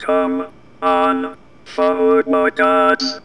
Come on, forward us.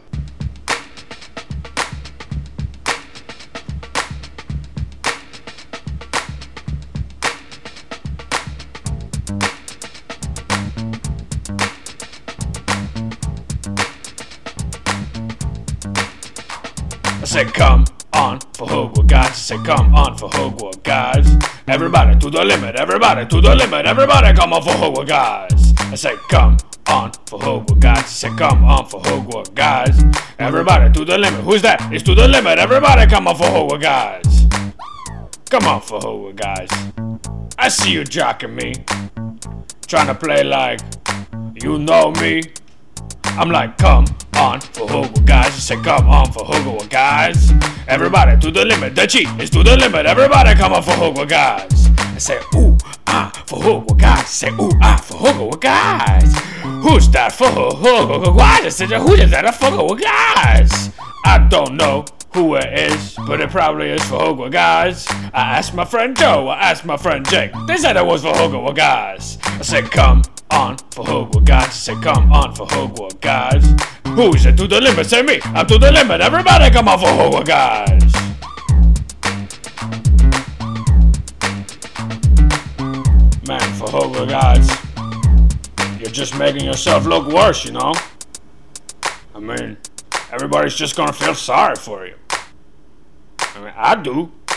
I said come on for Hogwarts, guys. I said come on for Hogwarts, guys. Everybody to the limit, everybody to the limit, everybody come on for Hogwarts, guys. I said come on for Hogwarts, guys. I said come on for Hogwarts, guys. Everybody to the limit. Who's that? It's to the limit. Everybody come on for Hogwarts, guys. Come on for Hogwarts, guys. I see you jocking me, trying to play like you know me. I'm like, come on for Hogwarts, guys. I said, come on for Hogwarts, guys. Everybody to the limit. The cheat is to the limit. Everybody come on for Hogwarts, guys. I say, ooh, ah, for Hogwarts, guys. I say, ooh, ah, for Hogwarts, guys. Who's that for Hogwarts, guys? I said, who is that for Hogwarts, guys? I don't know who it is, but it probably is for Hogwarts, guys. I asked my friend Joe, I asked my friend Jake. They said it was for Hogwarts, guys. I said, come on for Hogwarts, guys. I said, come on for Hogwarts, guys. Who is it to the limit? Say me. I'm to the limit. Everybody come on for Hogwarts, guys. Man, for Hogwarts, guys, you're just making yourself look worse, you know? I mean, everybody's just gonna feel sorry for you. I mean, I do.